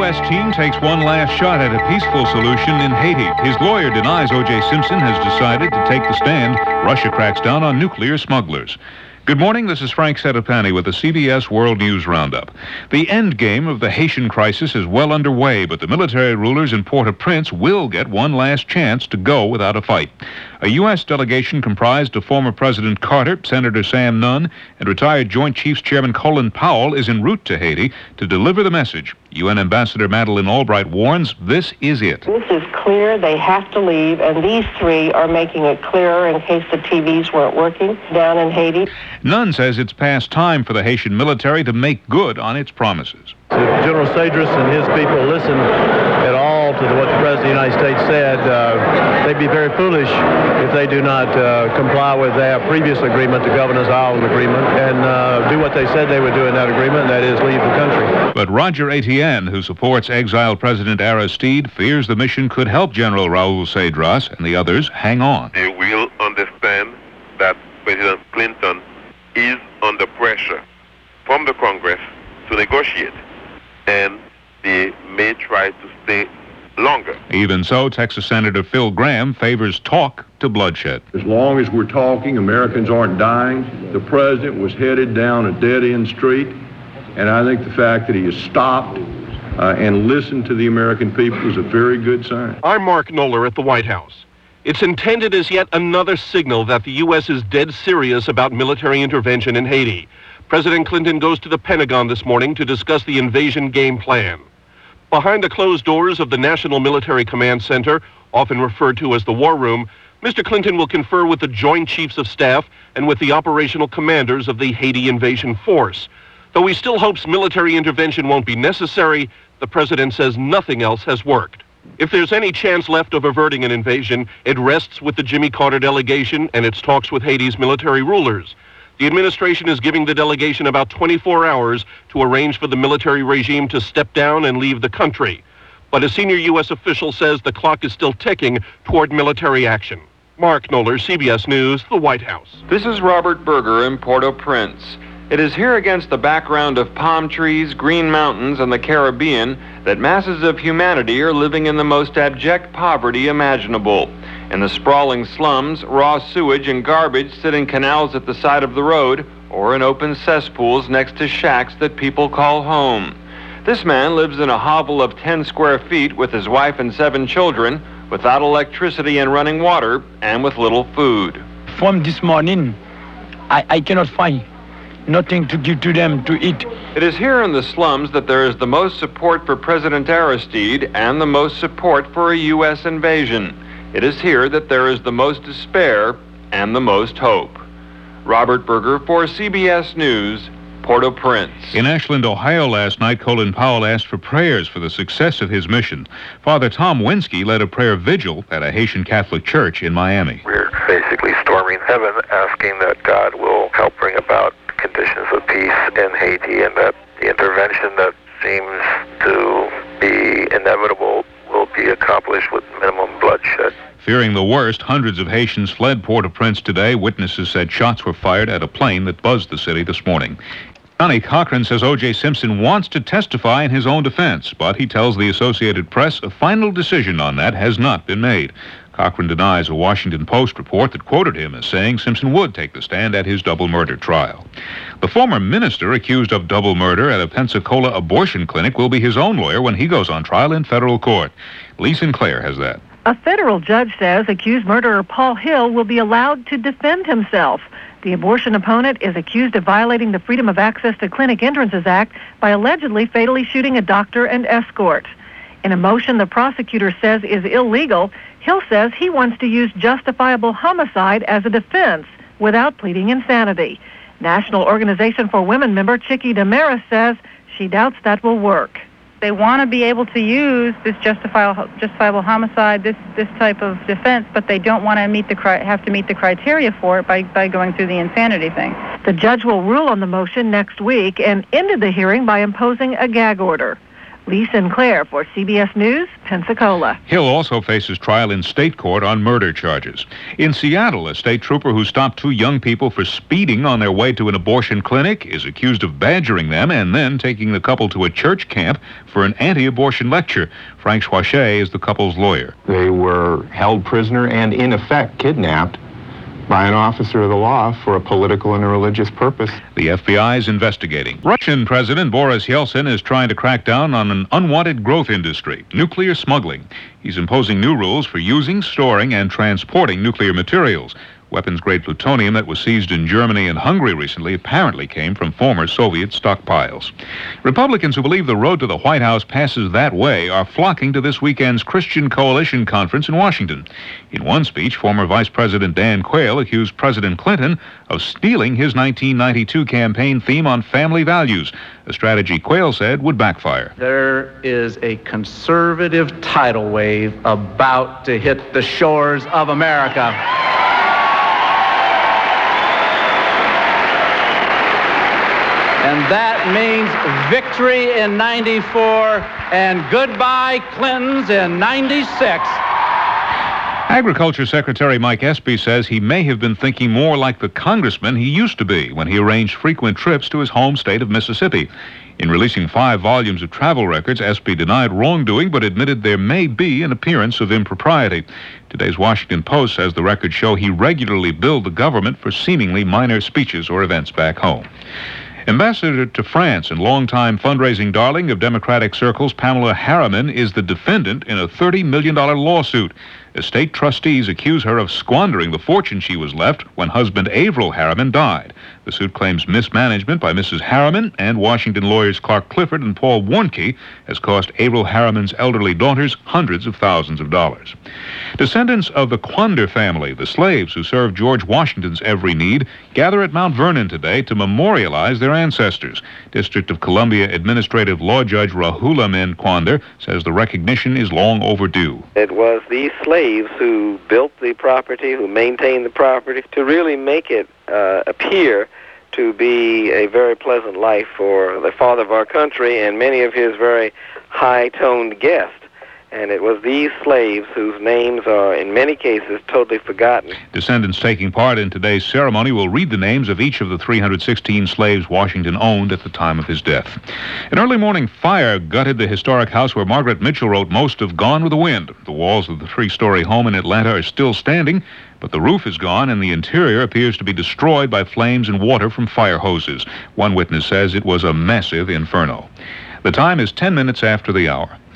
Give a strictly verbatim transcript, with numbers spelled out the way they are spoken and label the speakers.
Speaker 1: S team takes one last shot at a peaceful solution in Haiti. His lawyer denies O J. Simpson has decided to take the stand. Russia cracks down on nuclear smugglers. Good morning, this is Frank Setapani with the C B S World News Roundup. The end game of the Haitian crisis is well underway, but the military rulers in Port-au-Prince will get one last chance to go without a fight. A U S delegation comprised of former President Carter, Senator Sam Nunn, and retired Joint Chiefs Chairman Colin Powell is en route to Haiti to deliver the message. U N Ambassador Madeleine Albright warns this is it.
Speaker 2: This is clear. They have to leave, and these three are making it clearer in case the T Vs weren't working down in Haiti.
Speaker 1: Nunn says it's past time for the Haitian military to make good on its promises.
Speaker 3: If General Cedras and his people listen at all to what the President of the United States said, uh, they'd be very foolish if they do not uh, comply with their previous agreement, the Governor's Island Agreement, and uh, do what they said they would do in that agreement, and that is leave the country.
Speaker 1: But Roger Etienne, who supports exiled President Aristide, fears the mission could help General Raul Cedras and the others hang on.
Speaker 4: They will understand that President Clinton is under pressure from the Congress to negotiate, and they may try to stay longer.
Speaker 1: Even so, Texas Senator Phil Gramm favors talk to bloodshed.
Speaker 5: As long as we're talking, Americans aren't dying. The president was headed down a dead-end street, and I think the fact that he has stopped uh, and listened to the American people is a very good sign.
Speaker 6: I'm Mark Knoller at the White House. It's intended as yet another signal that the U S is dead serious about military intervention in Haiti. President Clinton goes to the Pentagon this morning to discuss the invasion game plan. Behind the closed doors of the National Military Command Center, often referred to as the War Room, Mister Clinton will confer with the Joint Chiefs of Staff and with the operational commanders of the Haiti invasion force. Though he still hopes military intervention won't be necessary, the president says nothing else has worked. If there's any chance left of averting an invasion, it rests with the Jimmy Carter delegation and its talks with Haiti's military rulers. The administration is giving the delegation about twenty-four hours to arrange for the military regime to step down and leave the country. But a senior U S official says the clock is still ticking toward military action. Mark Knoller, C B S News, the White House.
Speaker 7: This is Robert Berger in Port-au-Prince. It is here against the background of palm trees, green mountains, and the Caribbean that masses of humanity are living in the most abject poverty imaginable. In the sprawling slums, raw sewage and garbage sit in canals at the side of the road or in open cesspools next to shacks that people call home. This man lives in a hovel of ten square feet with his wife and seven children, without electricity and running water, and with little food.
Speaker 8: From this morning, I, I cannot find nothing to give to them to eat.
Speaker 7: It is here in the slums that there is the most support for President Aristide and the most support for a U S invasion. It is here that there is the most despair and the most hope. Robert Berger for C B S News, Port-au-Prince.
Speaker 1: In Ashland, Ohio last night, Colin Powell asked for prayers for the success of his mission. Father Tom Winsky led a prayer vigil at a Haitian Catholic church in Miami.
Speaker 4: We're basically storming heaven, asking that God will help bring about conditions of peace in Haiti, and that the intervention that seems to be inevitable will be accomplished with minimum bloodshed.
Speaker 1: Fearing the worst, hundreds of Haitians fled Port-au-Prince today. Witnesses said shots were fired at a plane that buzzed the city this morning. Johnny Cochran says O J. Simpson wants to testify in his own defense, but he tells the Associated Press a final decision on that has not been made. Cochran denies a Washington Post report that quoted him as saying Simpson would take the stand at his double murder trial. The former minister accused of double murder at a Pensacola abortion clinic will be his own lawyer when he goes on trial in federal court. Lee Sinclair has that.
Speaker 9: A federal judge says accused murderer Paul Hill will be allowed to defend himself. The abortion opponent is accused of violating the Freedom of Access to Clinic Entrances Act by allegedly fatally shooting a doctor and escort. In a motion the prosecutor says is illegal, Hill says he wants to use justifiable homicide as a defense without pleading insanity. National Organization for Women member Chicky Damaris says she doubts that will work.
Speaker 10: They want to be able to use this justifiable, justifiable homicide, this this type of defense, but they don't want to meet the have to meet the criteria for it by, by going through the insanity thing.
Speaker 9: The judge will rule on the motion next week and ended the hearing by imposing a gag order. Lee Sinclair for C B S News, Pensacola.
Speaker 1: Hill also faces trial in state court on murder charges. In Seattle, a state trooper who stopped two young people for speeding on their way to an abortion clinic is accused of badgering them and then taking the couple to a church camp for an anti-abortion lecture. Frank Schwachet is the couple's lawyer.
Speaker 11: They were held prisoner and, in effect, kidnapped by an officer of the law for a political and a religious purpose.
Speaker 1: The F B I is investigating. Russian President Boris Yeltsin is trying to crack down on an unwanted growth industry, nuclear smuggling. He's imposing new rules for using, storing, and transporting nuclear materials. Weapons-grade plutonium that was seized in Germany and Hungary recently apparently came from former Soviet stockpiles. Republicans who believe the road to the White House passes that way are flocking to this weekend's Christian Coalition Conference in Washington. In one speech, former Vice President Dan Quayle accused President Clinton of stealing his nineteen ninety-two campaign theme on family values, a strategy Quayle said would backfire.
Speaker 12: There is a conservative tidal wave about to hit the shores of America. And that means victory in ninety-four and goodbye Clintons in ninety-six.
Speaker 1: Agriculture Secretary Mike Espy says he may have been thinking more like the congressman he used to be when he arranged frequent trips to his home state of Mississippi. In releasing five volumes of travel records, Espy denied wrongdoing but admitted there may be an appearance of impropriety. Today's Washington Post says the records show he regularly billed the government for seemingly minor speeches or events back home. Ambassador to France and longtime fundraising darling of Democratic circles, Pamela Harriman, is the defendant in a thirty million dollars lawsuit. Estate trustees accuse her of squandering the fortune she was left when husband Avril Harriman died. The suit claims mismanagement by Missus Harriman, and Washington lawyers Clark Clifford and Paul Warnke has cost Avril Harriman's elderly daughters hundreds of thousands of dollars. Descendants of the Quander family, the slaves who served George Washington's every need, gather at Mount Vernon today to memorialize their ancestors. District of Columbia Administrative Law Judge Rahula Men Quander says the recognition is long overdue.
Speaker 4: It was these slaves who built the property, who maintained the property, to really make it uh, appear to be a very pleasant life for the father of our country and many of his very high-toned guests. And it was these slaves whose names are, in many cases, totally forgotten.
Speaker 1: Descendants taking part in today's ceremony will read the names of each of the three hundred sixteen slaves Washington owned at the time of his death. An early morning fire gutted the historic house where Margaret Mitchell wrote most of Gone with the Wind. The walls of the three-story home in Atlanta are still standing, but the roof is gone and the interior appears to be destroyed by flames and water from fire hoses. One witness says it was a massive inferno. The time is ten minutes after the hour.